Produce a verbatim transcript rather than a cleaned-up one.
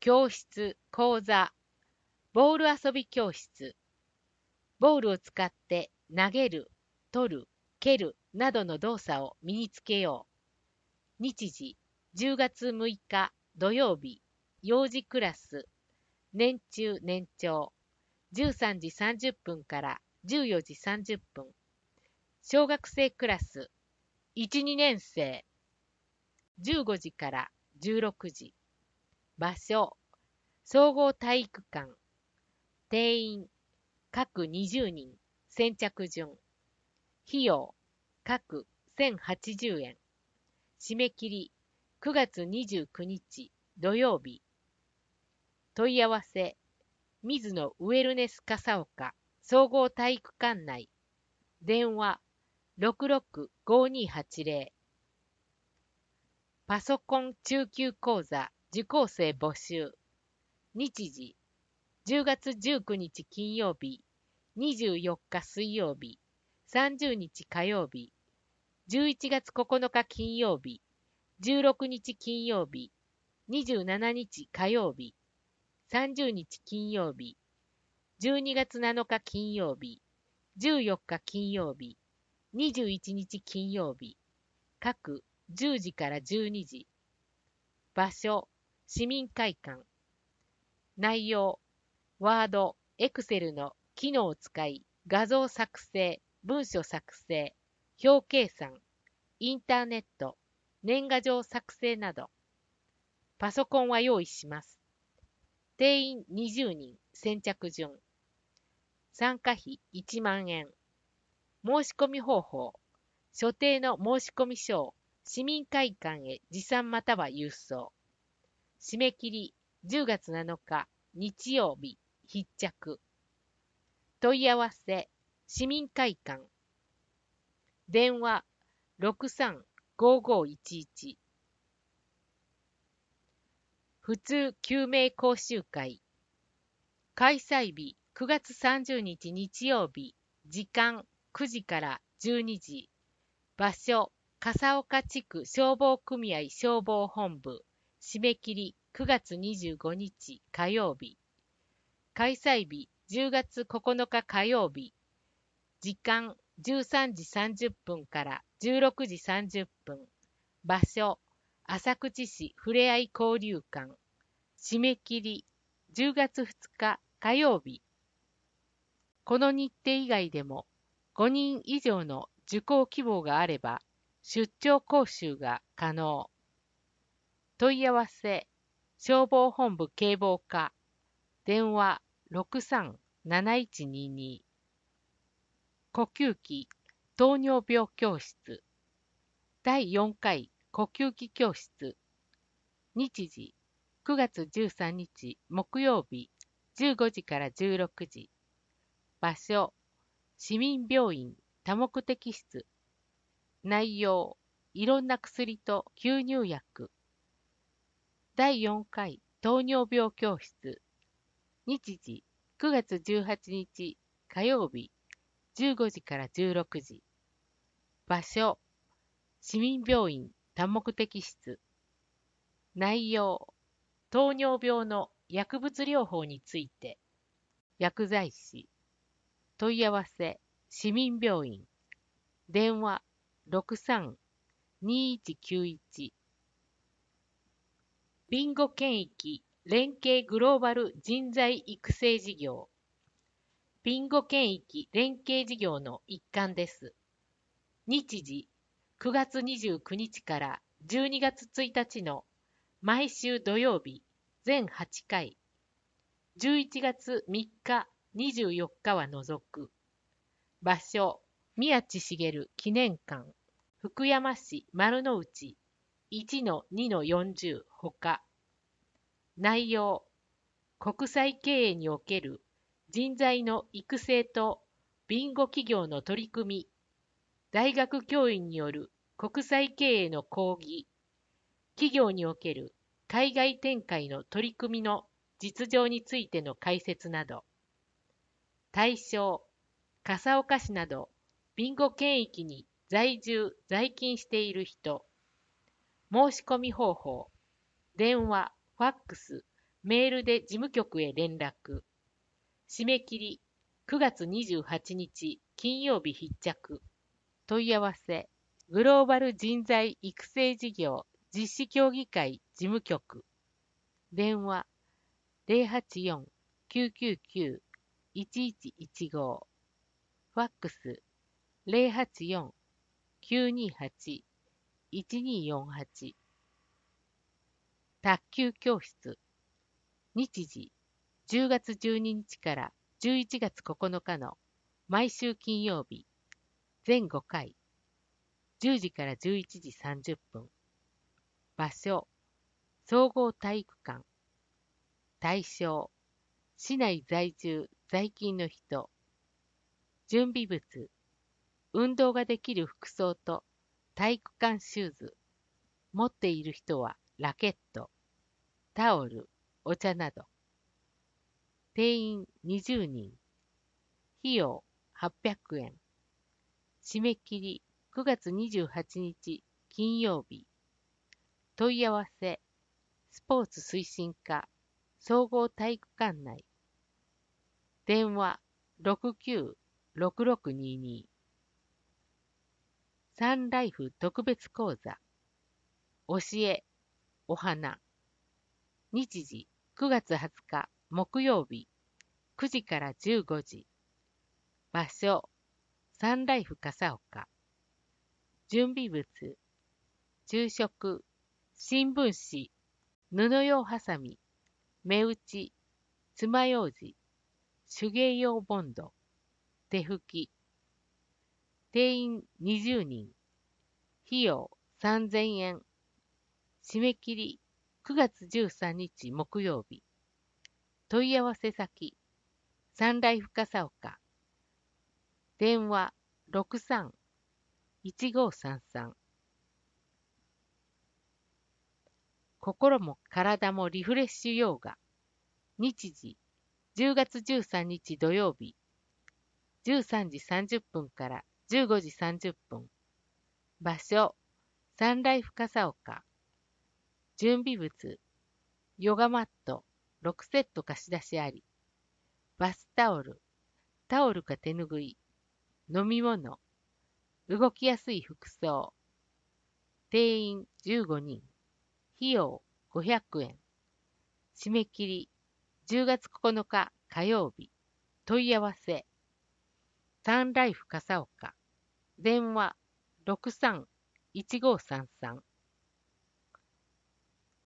教室、講座、ボール遊び教室、ボールを使って投げる、取る、蹴るなどの動作を身につけよう。日時、じゅうがつむいか土曜日、幼児クラス、年中年長、じゅうさんじさんじゅっぷんからじゅうよじさんじゅっぷん。小学生クラス、いち、にねん生、じゅうごじからじゅうろくじ。場所、総合体育館。定員、各にじゅうにん。先着順。費用、各せんはちじゅうえん。締め切り、くがつにじゅうくにち土曜日。問い合わせ、水野ウェルネス笠岡総合体育館内。電話、ろくろくごにはちぜろ。パソコン中級講座受講生募集。日時、じゅうがつじゅうくにち金曜日、にじゅうよっか水曜日、さんじゅうにち火曜日、じゅういちがつここのか金曜日、じゅうろくにち金曜日、にじゅうしちにち火曜日、さんじゅうにち金曜日、じゅうにがつなのか金曜日、じゅうよっか金曜日、にじゅういちにち金曜日、各じゅうじからじゅうにじ。場所、市民会館。内容、ワード、エクセルの機能を使い、画像作成、文書作成、表計算、インターネット、年賀状作成など。パソコンは用意します。定員にじゅうにん、先着順。参加費いちまんえん。申し込み方法。所定の申し込み書を市民会館へ持参または郵送。締め切りじゅうがつなのか日曜日必着。問い合わせ市民会館。電話ろくさんごごいちいち。普通救命講習会。開催日くがつさんじゅうにち日曜日。時間くじからじゅうにじ。場所笠岡地区消防組合消防本部。締め切りくがつにじゅうごにち火曜日。開催日じゅうがつここのか火曜日。時間じゅうさんじさんじゅっぷんからじゅうろくじさんじゅっぷん。場所浅口市ふれあい交流館。締め切りじゅうがつふつか火曜日。この日程以外でもごにん以上の受講希望があれば出張講習が可能。問い合わせ消防本部警防課。電話ろくさんなないちにに。呼吸器糖尿病教室。だいよんかい呼吸器教室。日時くがつじゅうさんにち木曜日じゅうごじからじゅうろくじ。場所市民病院多目的室。内容いろんな薬と吸入薬。だいよんかい糖尿病教室。日時くがつじゅうはちにち火曜日じゅうごじからじゅうろくじ。場所市民病院多目的室。内容糖尿病の薬物療法について。薬剤師。問い合わせ市民病院。電話ろくさんにいちきゅういち。ビンゴ検疫連携グローバル人材育成事業。ビンゴ検疫連携事業の一環です。日時くがつにじゅうくにちからじゅうにがつついたちの毎週土曜日全はちかい、じゅういちがつみっか、にじゅうよっかは除く。場所宮地茂記念館。福山市丸の内 いちのにのよんじゅう ほか。内容国際経営における人材の育成とビンゴ企業の取り組み。大学教員による国際経営の講義。企業における海外展開の取り組みの実情についての解説など。対象笠岡市などビンゴ検疫に在住在勤している人。申し込み方法電話ファックスメールで事務局へ連絡。締め切りくがつにじゅうはちにち金曜日必着。問い合わせグローバル人材育成事業実施協議会事務局。電話 ゼロはちよん きゅうきゅうきゅう いちいちいちご。ファックス ゼロはちよん きゅうにはち いちによんはち。卓球教室。日時じゅうがつじゅうににちからじゅういちがつここのかの毎週金曜日。全ごかい。じゅうじからじゅういちじさんじゅっぷん。場所総合体育館。対象市内在住在勤の人。準備物運動ができる服装と体育館シューズ。持っている人はラケット、タオル、お茶など。定員にじゅうにん。費用はっぴゃくえん。締め切りくがつにじゅうはちにち金曜日。問い合わせスポーツ推進課総合体育館内。電話ろくきゅうろくろくにーにー。サンライフ特別講座。教え、お花。日時くがつはつか木曜日。くじからじゅうごじ。場所サンライフ笠岡。準備物昼食、新聞紙、布用ハサミ、目打ち、爪楊枝、手芸用ボンド、手拭き。定員にじゅうにん。費用さんぜんえん。締め切りくがつじゅうさんにち木曜日。問い合わせ先サンライフ笠岡。電話ろくさん いちごさんさん。心も体もリフレッシュヨーガ。日時じゅうがつじゅうさんにち土曜日。じゅうさんじさんじゅっぷんからじゅうごじさんじゅっぷん。場所サンライフ笠岡。準備物ヨガマットろくセット貸し出しあり。バスタオル、タオルか手ぬぐい、飲み物、動きやすい服装。定員じゅうごにん。費用ごひゃくえん。締め切りじゅうがつここのか火曜日。問い合わせサンライフ笠岡。電話ろくさん いちごさんさん。